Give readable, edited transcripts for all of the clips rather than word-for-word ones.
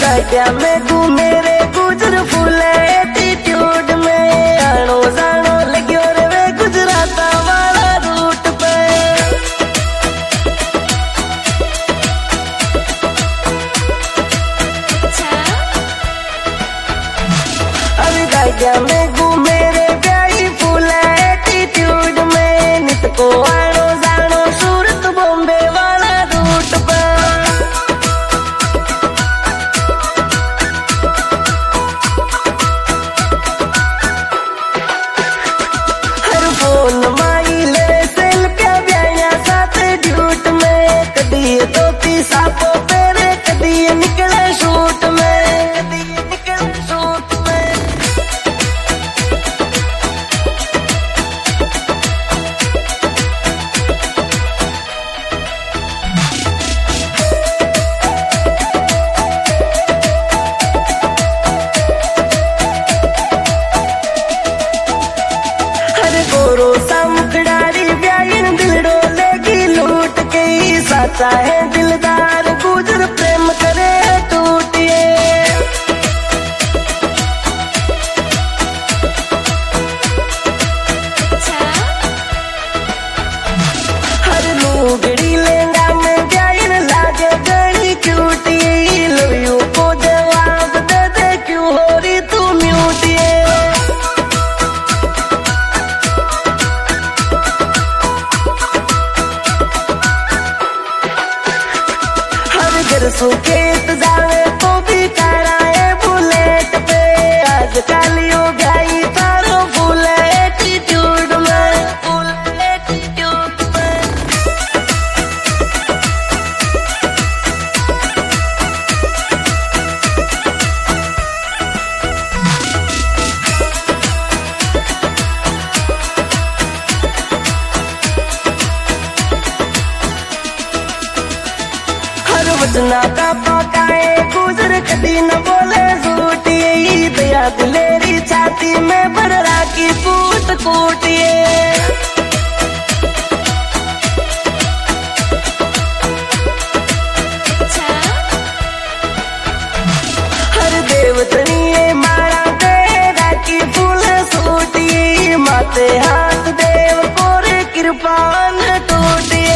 गाड़िया में घूमे रे गुजर फूले एटीट्यूड में आनो जानो लग्यो रे वे गुजरात वाला रूट पे। अभी गाड़िया में घूमे रे ब्याही फूले एटीट्यूड में नित को आनो जानो सूरत बॉम्बे वाला रूट पे। फोन माई ले सेल्फिया ब्याया साथ ड्यूट में कदी धोती सापो पेरे कदी निकले शूट में कदी निकले शूट में। गोरो सा मुखड़ारी ब्याइन दिलड़ो लेगी लूट के साचा है दिलदार गुजर प्रेम करे टूटिए। हर लूगड़ी लेंगा में ब्याइन लागे गई क्यूटिए। लव यू को जवाब दे दे क्यों हो रही तू म्यूटिए। सुकेत जावे तो भी कराए बुलेट पे आज कालियो गई तारो फूल एटीट्यूड में फूल एटीट्यूड में। हर वजना का पकाए गुजर कदी न बोले झूठिए। दया दिलेरी छाती में भर राखी कूट कूटिए। हर देवतनिए मारा दे राखी फूल सूटिए। माते हाथ देव कोर कृपान टूटिए।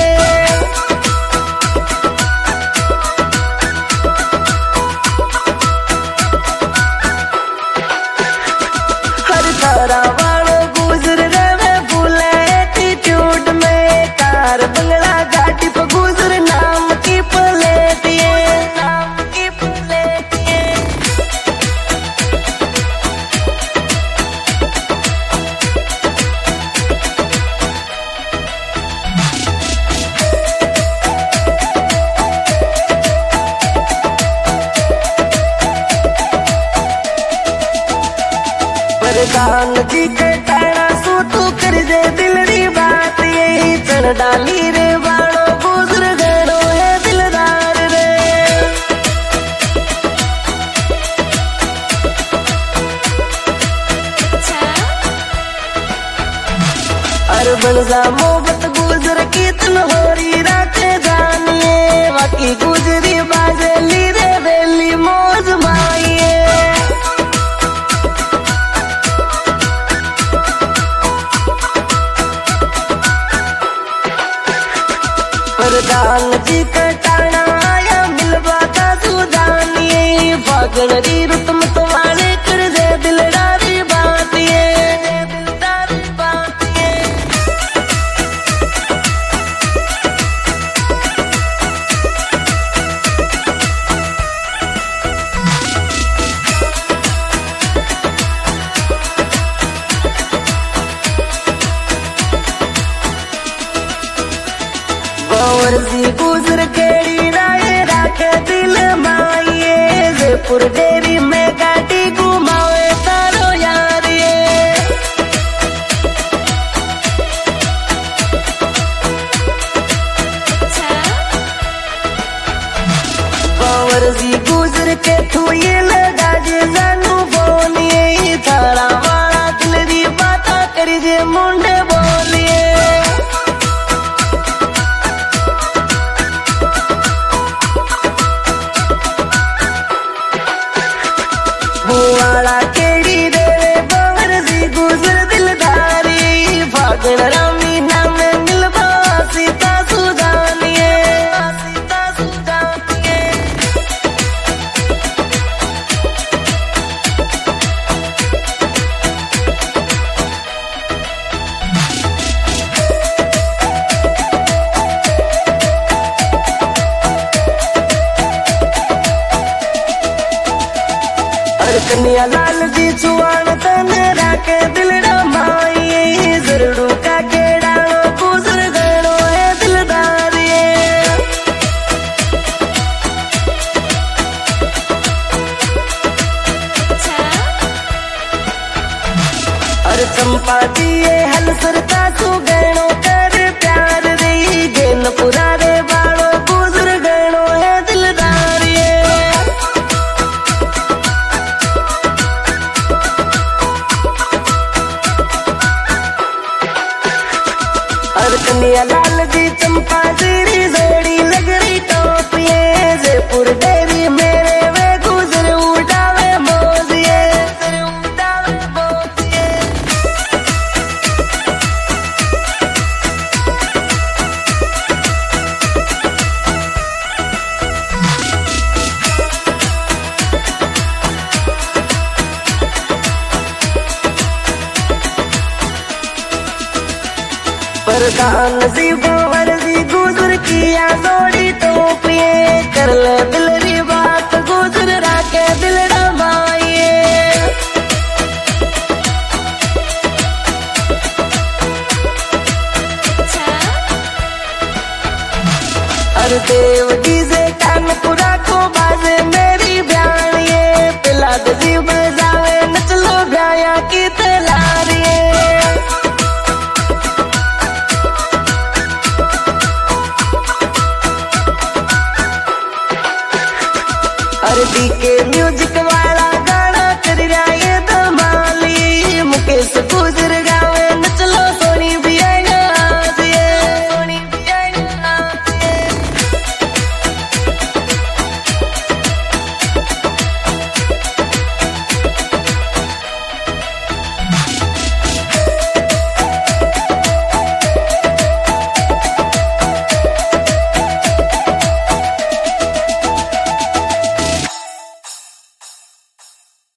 तारा वालो गुजर रहे फूल एटीट्यूड में कार बंगला गाड़ी पर गुजर नाम की प्लेटिए नाम की प्लेटिए। प्रधान जी के टाणा सू तू कर दे दिलरी बात यही चढ़ डाली रे बाड़ो गुजर गड़ो है दिलदार रे। अरबन जा मोहब्बत गुजर कितन होरी राते जानिए। बाकी गुजरी बाजेली रे बेली मौज माइए। प्रधान जी का टाणा आया मिलवा का सुदानिए। फागण री रुत मत वाले कर दे दिलदारी बातिए दिलदारी बातिए। वर्जी गुजर केड़ी राय राखे दिल माइए। जयपुर डेरी में गाड़ी घुमावे तारो यारिए। वर्जी गुजर के थुए लगा जे जानू बोलिए। थारा वाला दिलरी बाता करी जे मुंडे बोलिए। कन्या लाल जी चुआन तने राके दिलड़ा माई जरड़ू का केड़ा गुजर गणो है दिलदारी अरे चंपा दिए हल सरता तू गणो कर प्यार री गेन पुरारे बाड़ो गुजर गणो है दिलदारी कन्या लाल जी चंपा जी जोड़ी लग रही टोपिए जयपुर डेरी मेरे वे गुजर उड़ावे मोजिए प्रधान जी गोवर जी गुजर किया जोड़ी टोपिए कर ले दिल री बात गुजर राके दिलड़ा माइए अरे देव डीजे कानपुरा को बाजे मेरी ब्याणिए पिला जी बजावे नचलो ब्याया की तलारिए अरे डी के म्यूजिक